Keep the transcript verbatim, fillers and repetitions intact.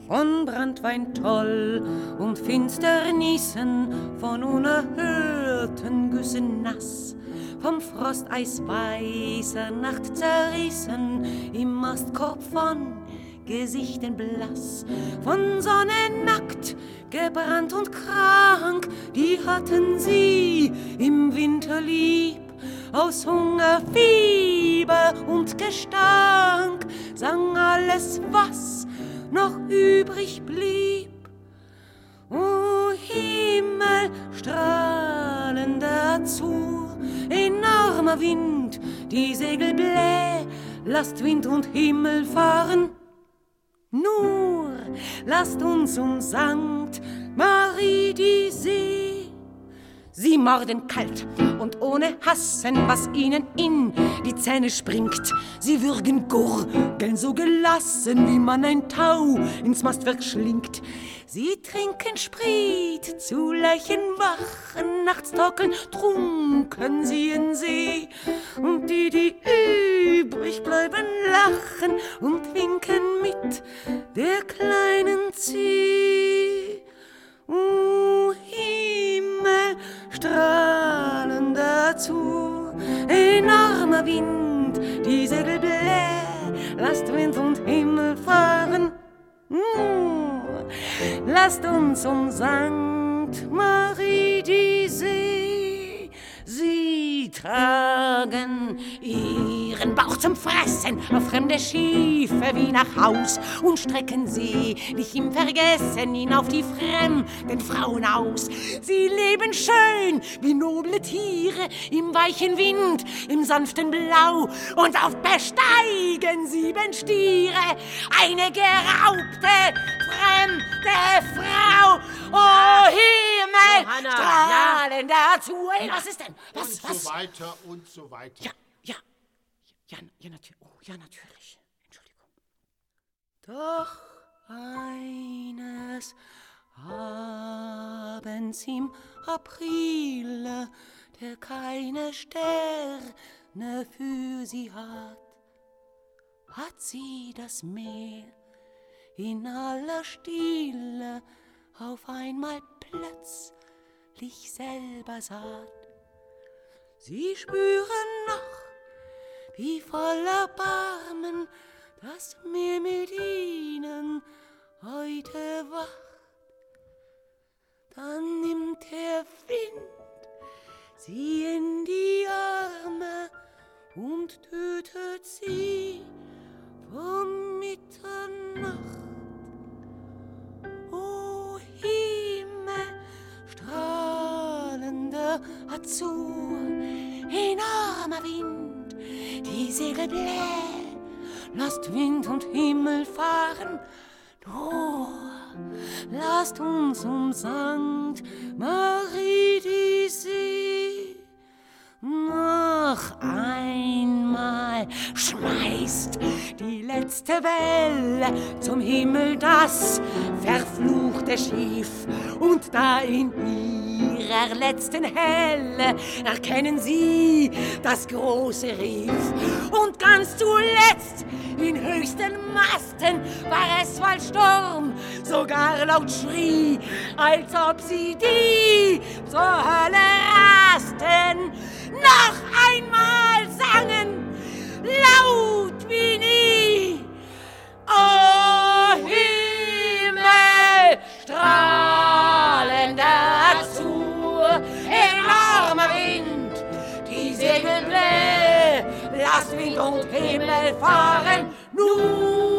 von Branntwein toll und Finsternissen, von unerhörten Güssen nass, vom Frosteis weißer Nacht zerrissen, im Mastkorb von Gesichten blass, von Sonne nackt, gebrannt und krank, die hatten sie im Winter lieb. Aus Hunger, Fieber und Gestank sang alles, was noch übrig blieb. O Himmel, strahlender Azur, enormer Wind, die Segel bläh, lasst Wind und Himmel fahren. Nur lasst uns um Sankt Marie die See. Sie morden kalt und ohne Hassen, was ihnen in die Zähne springt. Sie würgen gurgeln so gelassen, wie man ein Tau ins Mastwerk schlingt. Sie trinken Sprit zu Leichenwachen, nachts torkeln trunken sie in See. Und die, die übrig bleiben, lachen und winken mit der kleinen Zieh. O Himmel, strahlender Azur, enormer Wind, die Segel bläh, lasst Wind und Himmel fahren. Nur lasst uns um Sankt Marie die See. Sie tragen ihren Bauch zum Fressen auf fremde Schiffe wie nach Haus und strecken sie nicht im Vergessen ihn auf die fremden Frauen aus. Sie leben schön wie noble Tiere im weichen Wind, im sanften Blau, und oft besteigen sieben Stiere eine geraubte fremde Frau. Oh Himmel, Johanna, strahlender ja. Azur. Hey, was ist denn? Was, und was? so weiter und so weiter. Ja, ja, ja, ja, natürlich. Oh, ja, natürlich. Entschuldigung. Doch eines Abends im April, der keine Sterne für sie hat, hat sie das Meer in aller Stille auf einmal plötzlich selber saht. Sie spüren noch, wie voller Barmen das Meer mit ihnen heute wacht. Dann nimmt der Wind sie in die Arme und tötet sie von Mitternacht. O Himmel, strahlender Azur, enormer Wind, die Segel bläh, lasst Wind und Himmel fahren. Nur lasst uns um Sankt Marie die See. Noch einmal schmeißt die letzte Welle zum Himmel das verfluchte Schiff, und da in ihrer letzten Helle erkennen sie das große Riff. Und ganz zuletzt in höchsten Masten war es, weil Sturm sogar laut schrie, als ob sie die zur Hölle rasten, noch einmal sangen, laut wie nie. O Himmel, strahlender Azur, enormer Wind, die Segel bläh, lasst Wind und Himmel fahren, nun